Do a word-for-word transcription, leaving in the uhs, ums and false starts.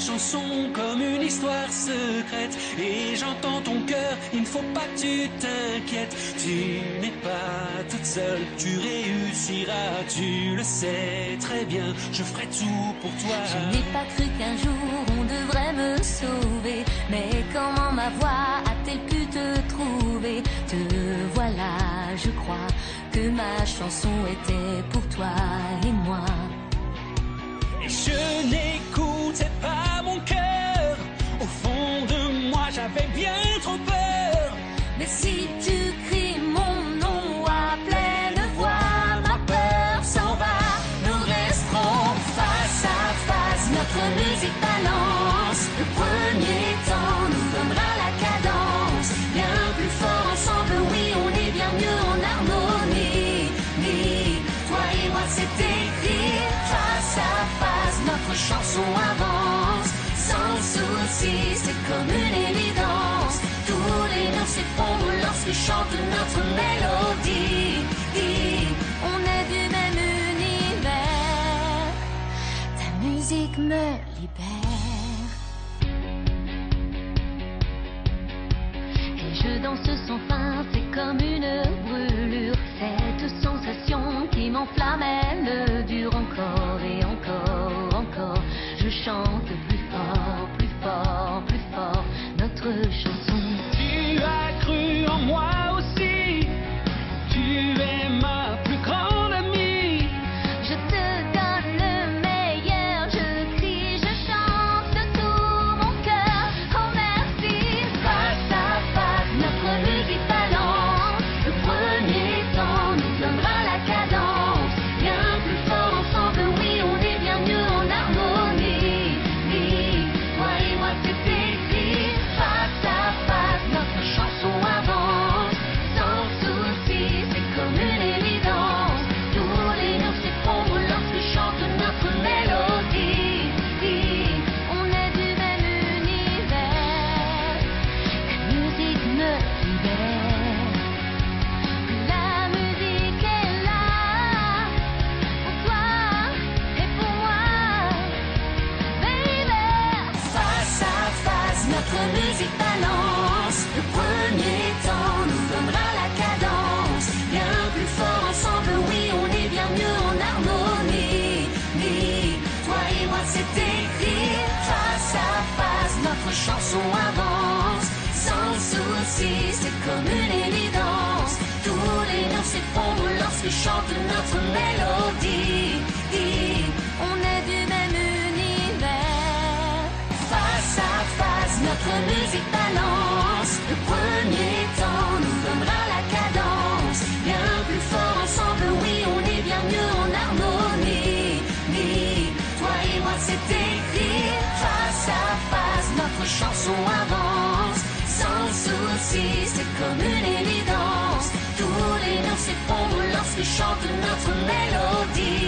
chanson comme une histoire secrète. Et j'entends ton cœur, il ne faut pas que tu t'inquiètes. Tu n'es pas toute seule, tu réussiras, tu le sais très bien. Je ferai tout pour toi. Je n'ai pas cru qu'un jour on devrait me sauver. Mais comment ma voix a-t-elle pu te trouver? Te voilà, je crois que ma chanson était pour toi et moi. Et je n'écoutais pas mon cœur. Au fond de moi j'avais bien trop peur. Mais si tu cries mon nom à pleine voix, ma peur s'en va. Nous resterons face à face. Notre musique balance. Le premier temps nous donnera la cadence. Bien plus fort ensemble, oui, on est bien mieux en harmonie. Ni toi et moi c'est écrit. Face à face, notre chanson avance. Sans souci, c'est comme une évidence. Tous les noms s'effondrent lorsqu'ils chantent notre mélodie. On est du même univers. Ta musique me libère. Et je danse sans fin, c'est comme une brûlure. Cette sensation qui m'enflamme, elle dure encore et encore, encore. Je chante plus fort, plus fort, plus fort notre chanson. Tu as cru en moi aussi. Tu es ma plus grande amie. Je te donne le meilleur, je crie, je chante de tout mon cœur. Oh merci. Face à face, notre musique balance. Le premier temps nous donnera la cadence. Bien plus fort ensemble, oui, on est bien mieux en harmonie. Toi et moi c'est écrit. Face à face, notre chanson avance. Sans souci, c'est comme une évidence. Tous les noms s'effondrent lorsqu'ils chantent notre mélodie. On est du même univers. La musique me libère. La musique est là pour toi et pour moi, baby. Face à face, notre musique balance. Le premier temps nous donnera la cadence. Bien plus fort ensemble, oui, on est bien mieux en harmonie. Toi et moi c'est écrit. Face à face, notre chanson avance. Sans souci, c'est comme une évidence. Tous les noms s'effondrent lorsqu'ils chantent notre mélodie. On est du même univers. Face à face, notre musique balance. Le premier temps nous donnera la cadence. Bien plus fort ensemble, oui, on est bien mieux en harmonie. Toi et moi c'est écrit. Face à face, notre chanson avance. Sans souci, c'est comme une évidence. Tous les noms s'effondrent lorsqu'ils chantent notre mélodie.